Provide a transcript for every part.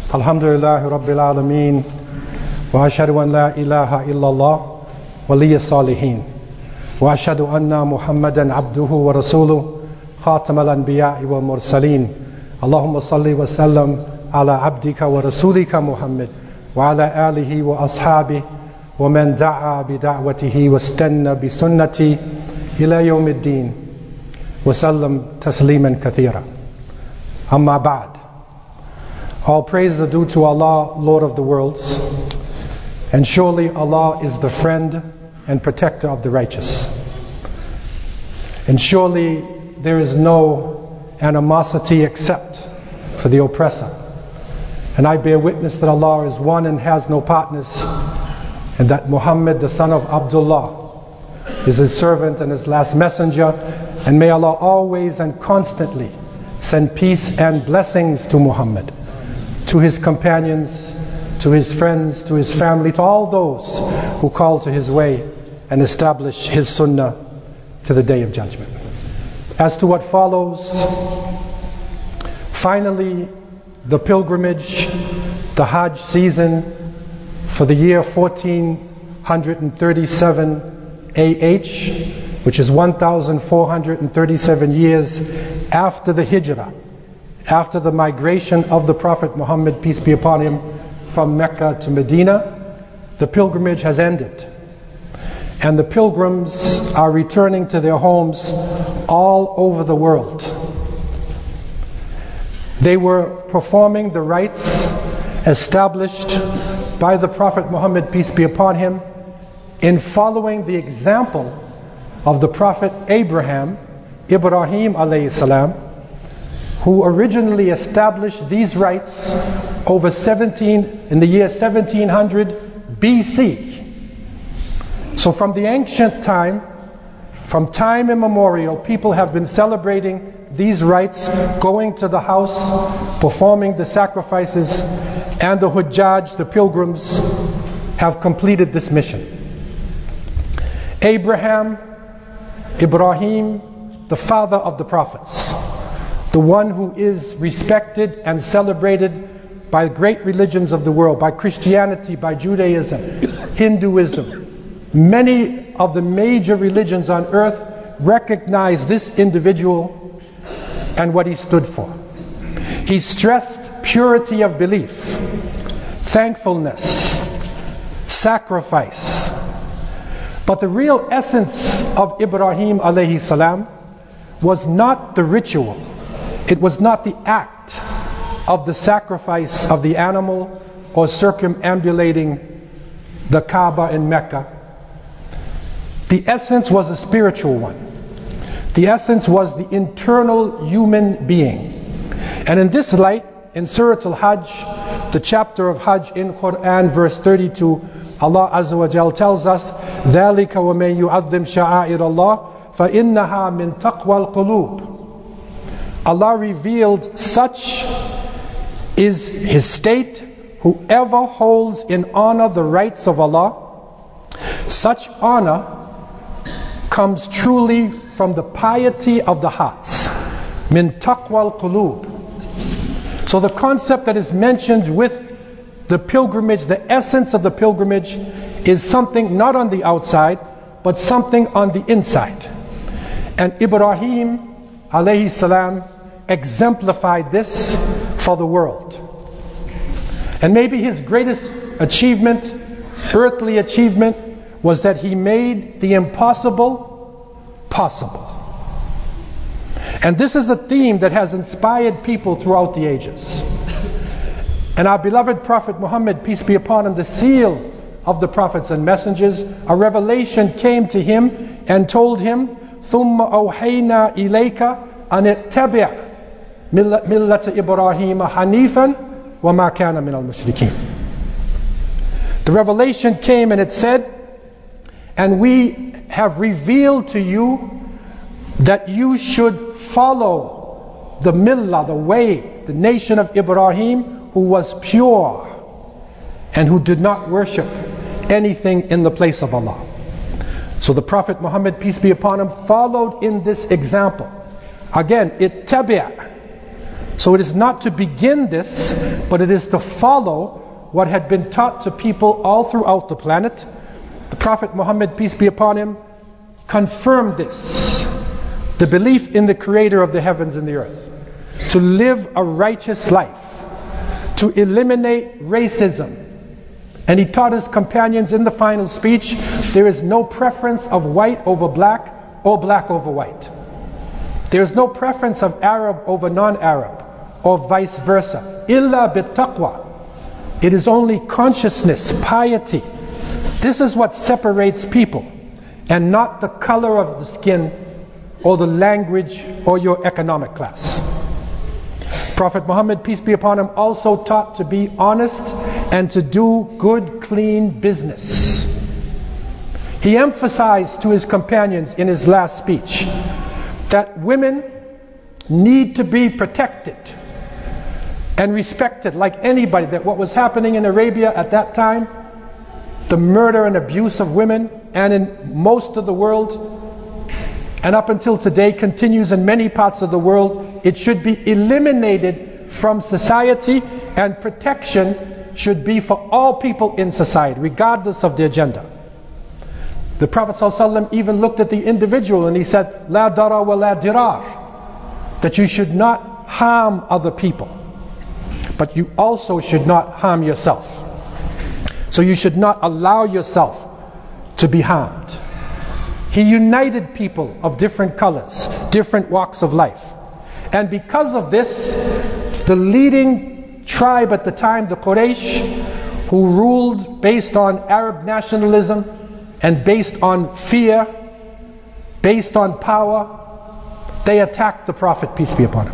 Alhamdulillahi Rabbil Alameen. Wa ashhadu an la ilaha illallah waliyya salihin. Wa ashhadu anna Muhammadan abduhu wa rasuluh khatam al-anbiya'i wa mursaleen. Allahumma salli wa sallam ala abdika wa rasulika Muhammad wa ala alihi wa ashabihi wa man da'a bi da'watihi wa istanna bi sunnati ila yawmiddin wa sallam tasliman kathira. Amma ba'd. All praise is due to Allah, Lord of the worlds, and surely Allah is the friend and protector of the righteous. And surely there is no animosity except for the oppressor. And I bear witness that Allah is one and has no partners, and that Muhammad, the son of Abdullah, is his servant and his last messenger. And may Allah always and constantly send peace and blessings to Muhammad, to his companions, to his friends, to his family, to all those who call to his way and establish his sunnah to the day of judgment. As to what follows, finally the pilgrimage, the Hajj season for the year 1437 AH, which is 1437 years after the Hijrah, after the migration of the Prophet Muhammad, peace be upon him, from Mecca to Medina, the pilgrimage has ended. And the pilgrims are returning to their homes all over the world. They were performing the rites established by the Prophet Muhammad, peace be upon him, in following the example of the Prophet Ibrahim alayhi salam, who originally established these rites in the year 1700 BC. So from the ancient time, from time immemorial, people have been celebrating these rites, going to the house, performing the sacrifices, and the Hujjaj, the pilgrims, have completed this mission. Ibrahim, the father of the prophets, the one who is respected and celebrated by great religions of the world, by Christianity, by Judaism, Hinduism. Many of the major religions on earth recognize this individual and what he stood for. He stressed purity of belief, thankfulness, sacrifice. But the real essence of Ibrahim alayhi salam was not the ritual. It was not the act of the sacrifice of the animal or circumambulating the Kaaba in Mecca. The essence was a spiritual one. The essence was the internal human being. And in this light, in Surah Al-Hajj, the chapter of Hajj in Quran, verse 32, Allah Azza wa Jal tells us, ذَلِكَ وَمَنْ يُعَظِّمْ شَعَائِرَ اللَّهِ فَإِنَّهَا مِنْ تَقْوَى الْقُلُوبِ. Allah revealed such is his state, whoever holds in honor the rights of Allah, such honor comes truly from the piety of the hearts. Min taqwa al-qulub. So the concept that is mentioned with the pilgrimage, the essence of the pilgrimage, is something not on the outside, but something on the inside. And Ibrahim alayhi salam exemplified this for the world. And maybe his greatest achievement, earthly achievement, was that he made the impossible possible. And this is a theme that has inspired people throughout the ages. And our beloved Prophet Muhammad, peace be upon him, the seal of the prophets and messengers, a revelation came to him and told him, ثُمَّ أَوْحَيْنَا إِلَيْكَ أَنِ اتَّبِعْ مِلَّةَ إِبْرَاهِيمَ حَنِيفًا وَمَا كَانَ مِنَ الْمُشْرِكِينَ. The revelation came and it said, and we have revealed to you that you should follow the millah, the way, the nation of Ibrahim, who was pure and who did not worship anything in the place of Allah. So the Prophet Muhammad, peace be upon him, followed in this example. Again, ittabi', So it is not to begin this, but it is to follow what had been taught to people all throughout the planet. The Prophet Muhammad, peace be upon him, confirmed this. The belief in the Creator of the heavens and the earth. To live a righteous life. To eliminate racism. And he taught his companions in the final speech, there is no preference of white over black or black over white. There is no preference of Arab over non-Arab or vice versa. Illa bittaqwa. It is only consciousness, piety. This is what separates people, and not the color of the skin or the language or your economic class. Prophet Muhammad, peace be upon him, also taught to be honest and to do good, clean business. He emphasized to his companions in his last speech that women need to be protected and respected like anybody. That what was happening in Arabia at that time, the murder and abuse of women, and in most of the world, and up until today continues in many parts of the world, it should be eliminated from society, and protection should be for all people in society, regardless of their gender. The Prophet ﷺ even looked at the individual and he said, La dara wa la dirar, that you should not harm other people, but you also should not harm yourself. So you should not allow yourself to be harmed. He united people of different colors, different walks of life. And because of this, the leading tribe at the time, the Quraysh, who ruled based on Arab nationalism and based on fear, based on power, they attacked the Prophet, peace be upon him.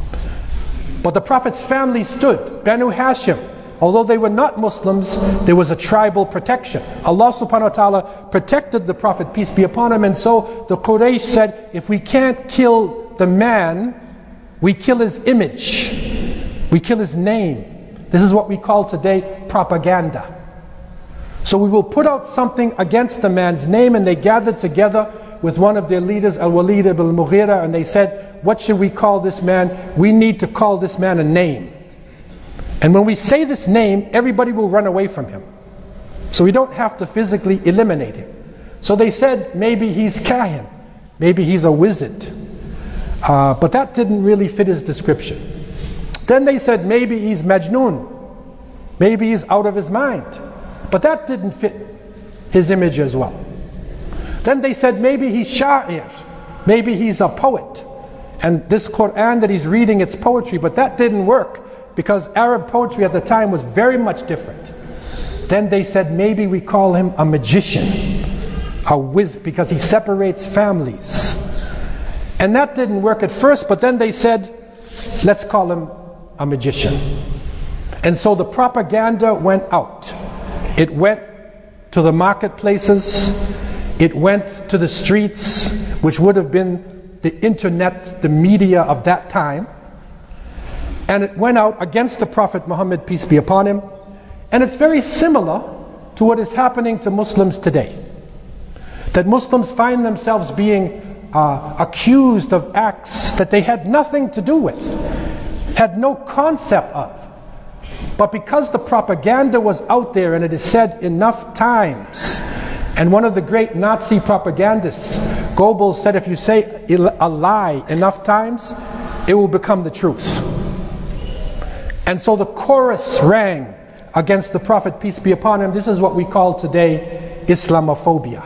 But the Prophet's family stood. Banu Hashim, although they were not Muslims, there was a tribal protection. Allah subhanahu wa ta'ala protected the Prophet, peace be upon him, and so the Quraysh said, if we can't kill the man, we kill his image. We kill his name. This is what we call today propaganda. So we will put out something against the man's name, and they gathered together with one of their leaders, Al-Walid ibn al-Mughira, and they said, what should we call this man? We need to call this man a name. And when we say this name, everybody will run away from him. So we don't have to physically eliminate him. So they said, maybe he's Kahin. Maybe he's a wizard. But that didn't really fit his description. Then they said, maybe he's Majnoon. Maybe he's out of his mind. But that didn't fit his image as well. Then they said, maybe he's Sha'ir. Maybe he's a poet. And this Quran that he's reading, it's poetry. But that didn't work, because Arab poetry at the time was very much different. Then they said, maybe we call him a magician, a wizard, because he separates families. And that didn't work at first, but then they said, let's call him a magician. And so the propaganda went out. It went to the marketplaces, it went to the streets, which would have been the internet, the media of that time. And it went out against the Prophet Muhammad, peace be upon him. And it's very similar to what is happening to Muslims today. That Muslims find themselves being accused of acts that they had nothing to do with, had no concept of. But because the propaganda was out there, and it is said enough times, and one of the great Nazi propagandists, Goebbels, said if you say a lie enough times, it will become the truth. And so the chorus rang against the Prophet, peace be upon him. This is what we call today Islamophobia.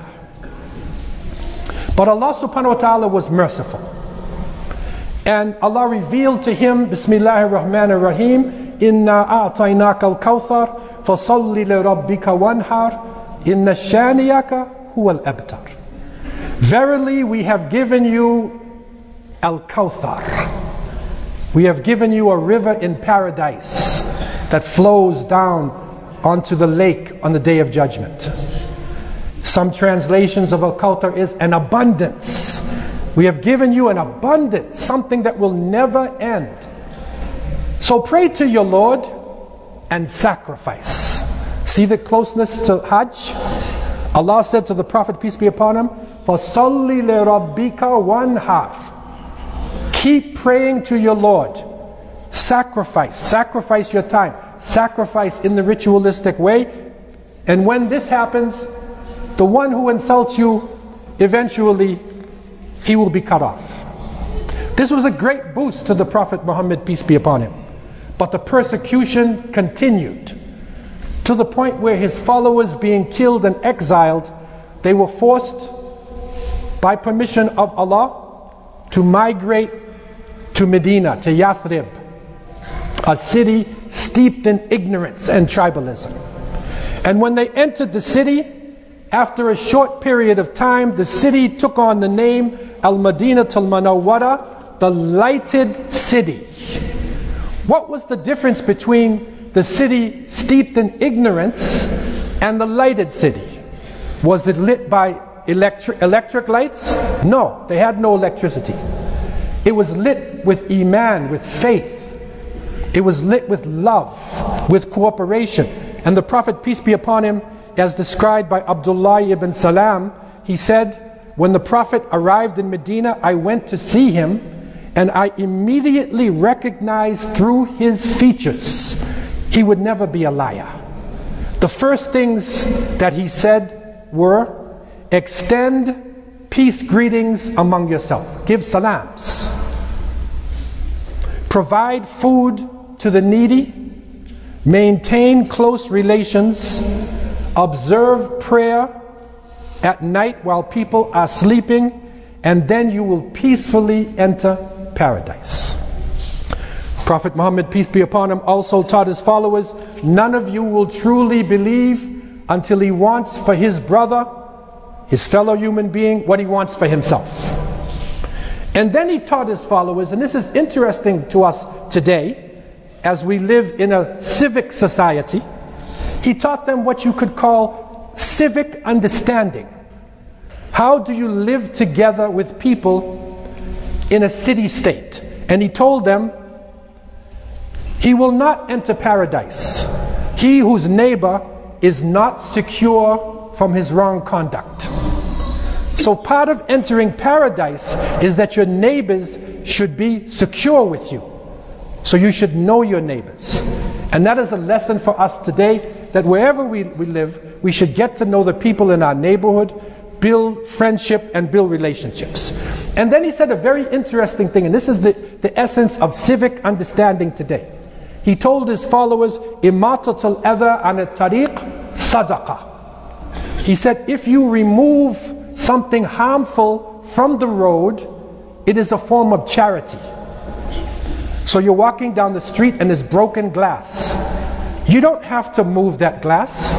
But Allah subhanahu wa ta'ala was merciful. And Allah revealed to him, Bismillahir Rahmanir Rahim, Inna a'tainaka al-kawthar, fasalli li rabbika wanhar, inna shaniyaka huwa al-abtar. Verily we have given you al-kawthar. We have given you a river in paradise that flows down onto the lake on the Day of Judgment. Some translations of al-kawthar is an abundance. We have given you an abundance, something that will never end. So pray to your Lord and sacrifice. See the closeness to Hajj? Allah said to the Prophet, peace be upon him, فَصَلِّ لِرَبِّكَ وَانْحَرْ. Keep praying to your Lord Sacrifice your time. Sacrifice in the ritualistic way. And when this happens, the one who insults you, eventually, he will be cut off. This was a great boost to the Prophet Muhammad, peace be upon him. But the persecution continued to the point where his followers, being killed and exiled, they were forced by permission of Allah to migrate to Medina, to Yathrib, a city steeped in ignorance and tribalism. And when they entered the city, after a short period of time, the city took on the name Al-Madinatul Munawwara, the lighted city. What was the difference between the city steeped in ignorance and the lighted city? Was it lit by electric lights? No, they had no electricity. It was lit with Iman, with faith. It was lit with love, with cooperation. And the Prophet, peace be upon him, as described by Abdullah ibn Salam, he said, when the Prophet arrived in Medina, I went to see him, and I immediately recognized through his features he would never be a liar. The first things that he said were, extend peace greetings among yourself. Give salams. Provide food to the needy. Maintain close relations. Observe prayer at night while people are sleeping, and then you will peacefully enter paradise. Prophet Muhammad, peace be upon him, also taught his followers, none of you will truly believe until he wants for his brother, his fellow human being, what he wants for himself. And then he taught his followers, and this is interesting to us today, as we live in a civic society, he taught them what you could call civic understanding. How do you live together with people in a city-state? And he told them, he will not enter paradise, he whose neighbor is not secure from his wrong conduct. So part of entering paradise is that your neighbors should be secure with you. So you should know your neighbors. And that is a lesson for us today, that wherever we live, we should get to know the people in our neighborhood, build friendship and build relationships. And then he said a very interesting thing, and this is the essence of civic understanding today. He told his followers, imatatul adha an at-tariq sadaqah. He said, if you remove something harmful from the road, it is a form of charity. So you're walking down the street and there's broken glass. You don't have to move that glass,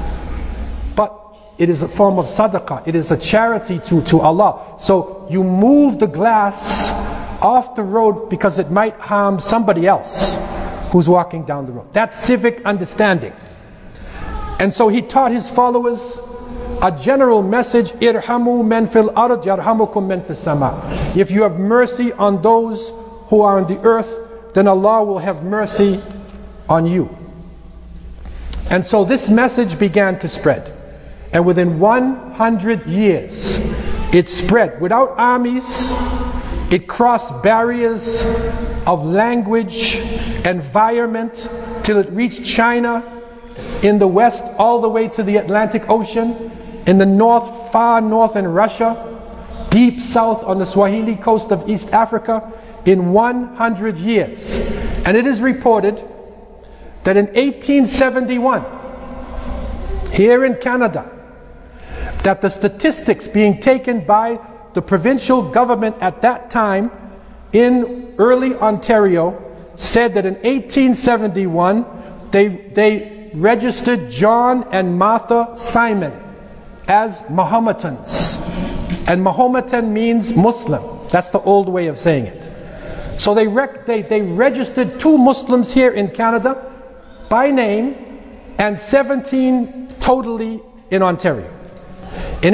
but it is a form of sadaqah. It is a charity to Allah. So you move the glass off the road because it might harm somebody else who's walking down the road. That's civic understanding. And so he taught his followers a general message, irhamu man fil ard yarhamukum man fis sama. If you have mercy on those who are on the earth, then Allah will have mercy on you. And so this message began to spread. And within 100 years, it spread without armies. It crossed barriers of language, environment, till it reached China, in the west all the way to the Atlantic Ocean, in the north, far north in Russia, deep south on the Swahili coast of East Africa, in 100 years. And it is reported that in 1871, here in Canada, that the statistics being taken by the provincial government at that time in early Ontario said that in 1871 they registered John and Martha Simon as Mahometans. And Mahometan means Muslim. That's the old way of saying it. So they registered 2 Muslims here in Canada by name, and 17 totally in Ontario. In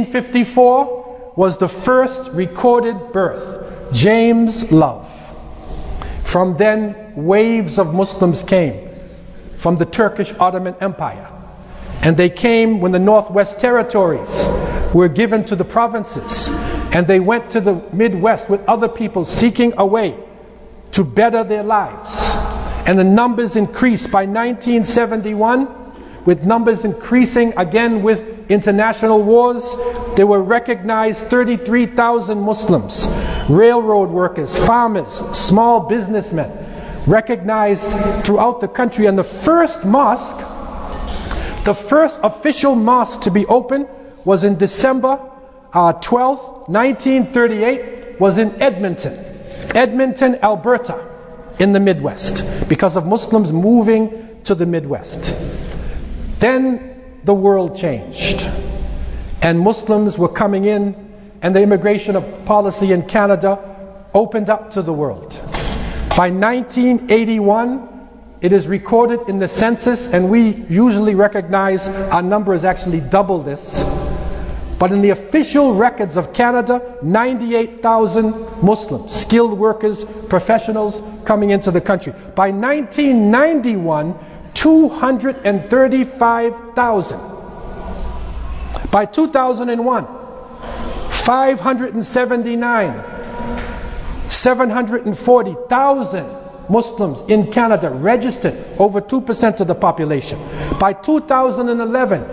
1854 was the first recorded birth, James Love. From then, waves of Muslims came from the Turkish Ottoman Empire. And they came when the Northwest Territories were given to the provinces. And they went to the Midwest with other people seeking a way to better their lives. And the numbers increased by 1971, with numbers increasing again with international wars. There were recognized 33,000 Muslims, railroad workers, farmers, small businessmen, recognized throughout the country. And the first mosque, the first official mosque to be opened was in December 12th, 1938, was in Edmonton, Alberta, in the Midwest, because of Muslims moving to the Midwest. Then the world changed, and Muslims were coming in, and the immigration policy in Canada opened up to the world. By 1981, it is recorded in the census, and we usually recognize our number is actually double this. But in the official records of Canada, 98,000 Muslims, skilled workers, professionals coming into the country. By 1991, 235,000. By 2001, 579, 740,000 Muslims in Canada registered, over 2% of the population. By 2011,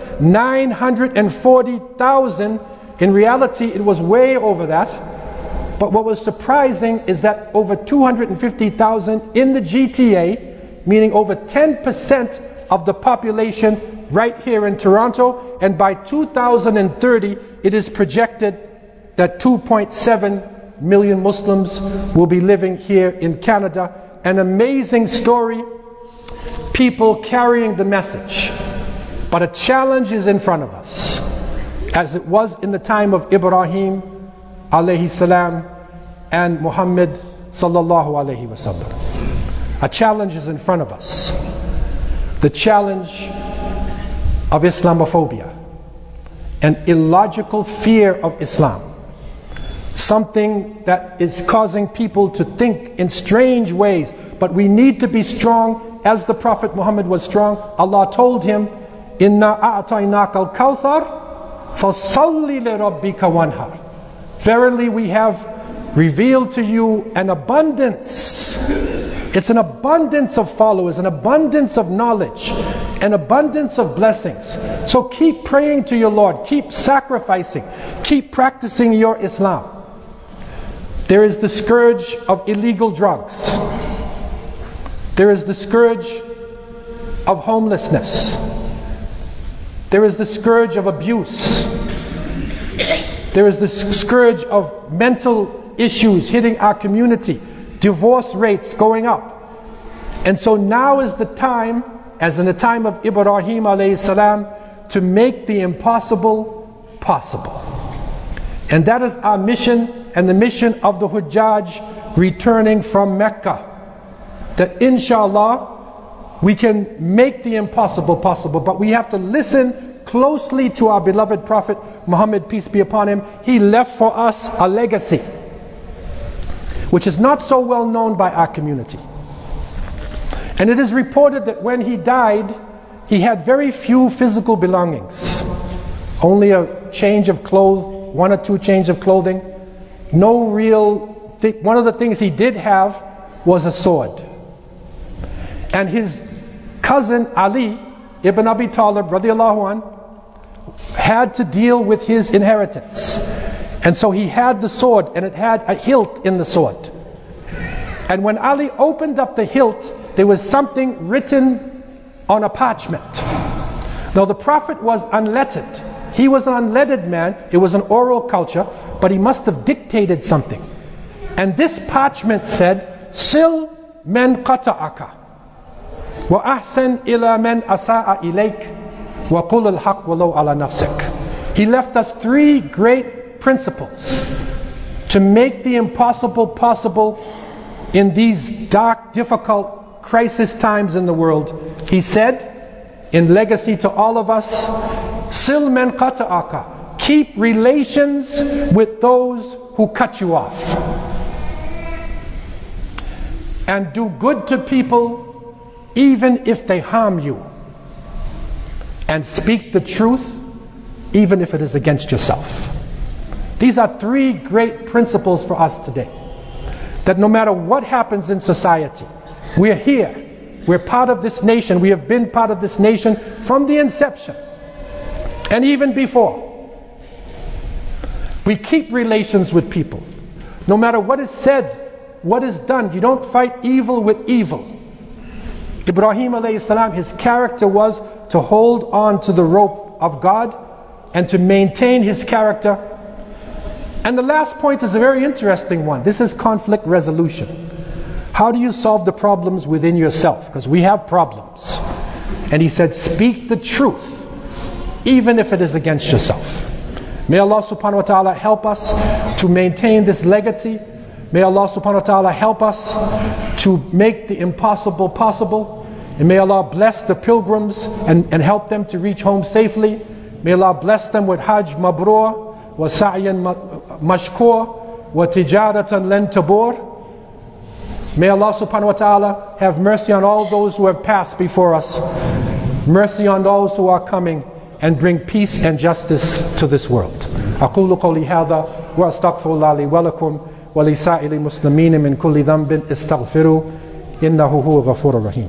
940,000. In reality, it was way over that. But what was surprising is that over 250,000 in the GTA, meaning over 10% of the population right here in Toronto. And by 2030, it is projected that 2.7 million Muslims will be living here in Canada. An amazing story, people carrying the message. But a challenge is in front of us, as it was in the time of Ibrahim alayhi salam and Muhammad sallallahu alayhi wasallam. A challenge is in front of us. The challenge of Islamophobia, an illogical fear of Islam. Something that is causing people to think in strange ways. But we need to be strong as the Prophet Muhammad was strong. Allah told him, Inna a'tainaka al-kawthar fasalli li rabbika wanhar. Verily we have revealed to you an abundance. It's an abundance of followers, an abundance of knowledge, an abundance of blessings. So keep praying to your Lord, keep sacrificing, keep practicing your Islam. There is the scourge of illegal drugs. There is the scourge of homelessness. There is the scourge of abuse. There is the scourge of mental issues hitting our community. Divorce rates going up. And so now is the time, as in the time of Ibrahim alayhi salam, to make the impossible possible. And that is our mission and the mission of the Hujjaj returning from Mecca. That inshallah we can make the impossible possible, but we have to listen closely to our beloved Prophet Muhammad, peace be upon him. He left for us a legacy which is not so well known by our community. And it is reported that when he died, he had very few physical belongings. Only a change of clothes, one or two changes of clothing. No real one of the things he did have was a sword. And his cousin Ali ibn Abi Talib radiallahu anh had to deal with his inheritance. And so he had the sword, and it had a hilt in the sword. And when Ali opened up the hilt, there was something written on a parchment. Now the Prophet was unlettered. He was an unlettered man. It was an oral culture, but he must have dictated something. And this parchment said, Sil men qata'aka wa ahsan ila men asa'a ilayk wa qul al-haq walau ala nafsik. He left us three great principles to make the impossible possible in these dark, difficult crisis times in the world. He said, in legacy to all of us, Sil men qata'aka, keep relations with those who cut you off. And do good to people even if they harm you. And speak the truth even if it is against yourself. These are three great principles for us today. That no matter what happens in society, we're here. We're part of this nation. We have been part of this nation from the inception. And even before. We keep relations with people. No matter what is said, what is done, you don't fight evil with evil. Ibrahim alayhi salam, his character was to hold on to the rope of God and to maintain his character. And the last point is a very interesting one. This is conflict resolution. How do you solve the problems within yourself? Because we have problems. And he said, speak the truth, even if it is against yourself. May Allah subhanahu wa ta'ala help us to maintain this legacy. May Allah subhanahu wa ta'ala help us to make the impossible possible. And may Allah bless the pilgrims and help them to reach home safely. May Allah bless them with Hajj Mabrur, wa Sa'yan Mashkur, wa Tijaratan Lan Tabur. May Allah subhanahu wa ta'ala have mercy on all those who have passed before us. Mercy on those who are coming, and bring peace and justice to this world. أقول قولي هذا وأستغفر الله لي ولكم ولسائر المسلمين من كل ذنب استغفروا إنه هو الغفور الرحيم.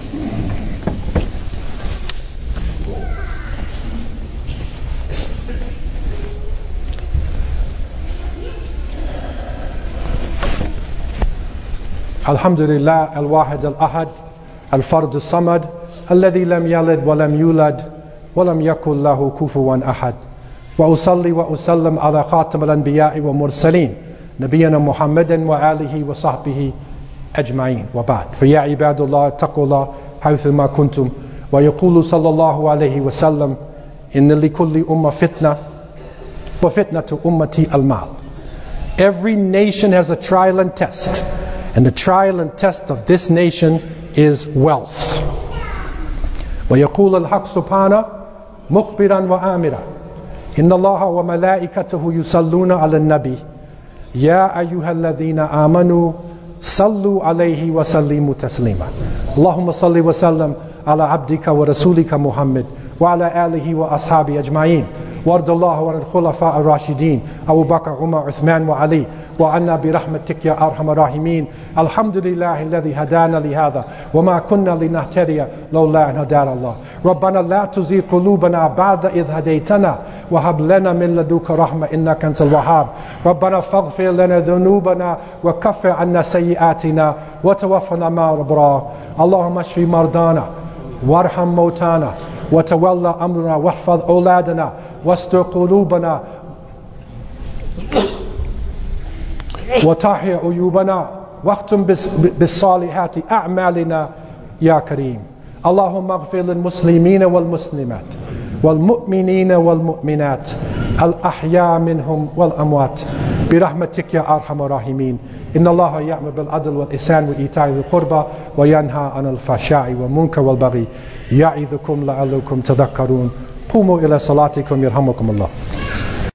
الحمد لله الواحد الأحد الفرد الصمد الذي لم يلد ولم يولد ولم يكن له كفوا أحد وأصلي وأسلم على خاتم الأنبياء والمرسلين نبينا محمد وآله وصحبه أجمعين وبعد فيا عباد الله اتقوا الله حيثما كنتم ويقول صلى الله عليه وسلم إن لكل أمة فتنة وفتنة أمتي المال. Every nation has a trial and test, and the trial and test of this nation is wealth. ويقول الحق سبحانه مخبرا وآمرا إن الله وملائكته يصلون على النبي يا أيها الذين آمنوا صلوا عليه وسلموا تسليما. اللهم صل وسلم على عبدك ورسولك محمد وعلى آله وأصحابه أجمعين وارض الله عن الخلفاء الراشدين أبو بكر عمر عثمان وعلي وعنا برحمتك يا أرحم الراحمين. الحمد لله الذي هدانا لهذا وما كنا لنهتدي لولا أن هدانا الله. ربنا لا تزغ قلوبنا بعد إذ هديتنا وهب لنا من لدنك رحمة إنك أنت الوهاب. ربنا فاغفر لنا ذنوبنا وكفر عنا سيئاتنا وتوفنا مع الأبرار. اللهم اشف مرضانا وارحم موتانا وتولى أمرنا واحفظ أولادنا واستر قلوبنا وطهر عيوبنا واختم بالصالحات أعمالنا يا كريم. اللهم اغفر للمسلمين والمسلمات والمؤمنين والمؤمنات الأحياء منهم والأموات برحمتك يا أرحم الراحمين. إن الله يأمر بالعدل والإحسان وإيتاء ذي القربى وينهى عن الفحشاء والمنكر والبغي يعظكم لعلكم تذكرون. قوموا إلى صلاتكم يرحمكم الله.